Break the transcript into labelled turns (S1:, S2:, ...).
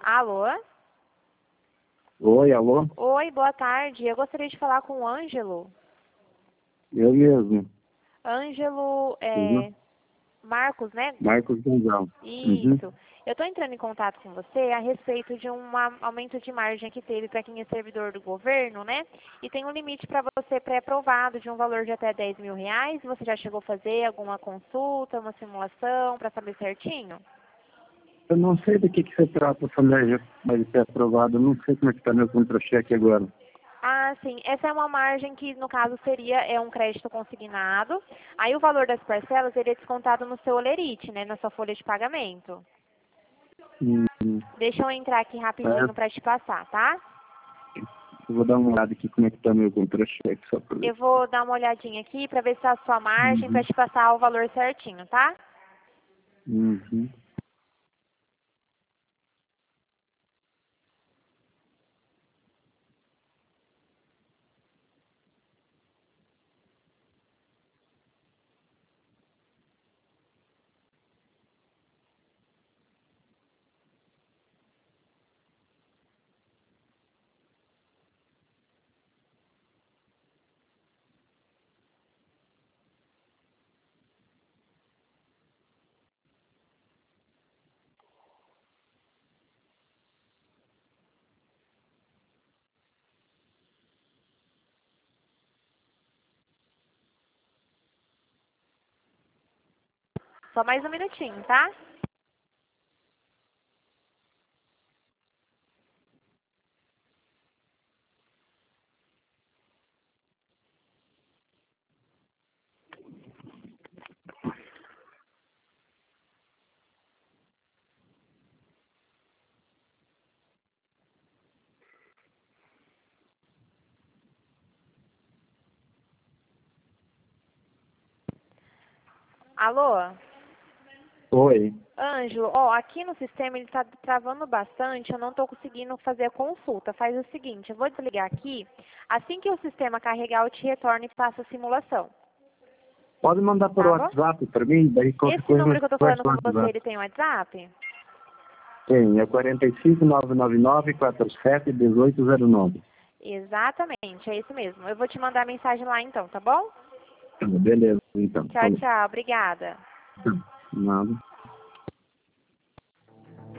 S1: Alô?
S2: Oi, alô?
S1: Oi, boa tarde. Eu gostaria de falar com o Ângelo.
S2: Eu mesmo.
S1: Ângelo
S2: Uhum.
S1: Marcos, né?
S2: Marcos Gonzalo. Uhum.
S1: Isso. Eu estou entrando em contato com você a respeito de um aumento de margem que teve para quem é servidor do governo, né? E tem um limite para você pré-aprovado de um valor de até R$ 10.000. Você já chegou a fazer alguma consulta, uma simulação para saber certinho?
S2: Eu não sei do que você trata, família, mas ser aprovado. Eu não sei como é que está meu contra-cheque agora.
S1: Ah, sim. Essa é uma margem que, no caso, seria um crédito consignado. Aí o valor das parcelas seria descontado no seu olerite, né? Na sua folha de pagamento.
S2: Uhum.
S1: Deixa eu entrar aqui rapidinho
S2: É,
S1: para te passar, tá?
S2: eu vou dar uma olhada aqui como é que está meu contra-cheque, só para ver.
S1: Eu vou dar uma olhadinha aqui para ver se é a sua margem para
S2: Uhum.
S1: te passar o valor certinho, tá?
S2: Uhum.
S1: Só mais um minutinho, tá? Alô?
S2: Oi.
S1: Ângelo, ó, aqui no sistema ele está travando bastante, eu não estou conseguindo fazer a consulta. Faz o seguinte, eu vou desligar aqui, assim que o sistema carregar, eu te retorno e faço a simulação,
S2: Pode mandar por
S1: tá bom?
S2: WhatsApp para mim, daí qualquer
S1: Esse
S2: coisa
S1: número
S2: eu
S1: que eu estou
S2: converso
S1: falando
S2: no
S1: com você,
S2: WhatsApp.
S1: ele tem WhatsApp?
S2: Tem, é 45999471809.
S1: Exatamente, é isso mesmo. Eu vou te mandar a mensagem lá então, tá bom?
S2: Beleza, então.
S1: Tchau,
S2: Falou.
S1: tchau, obrigada.
S2: Nada.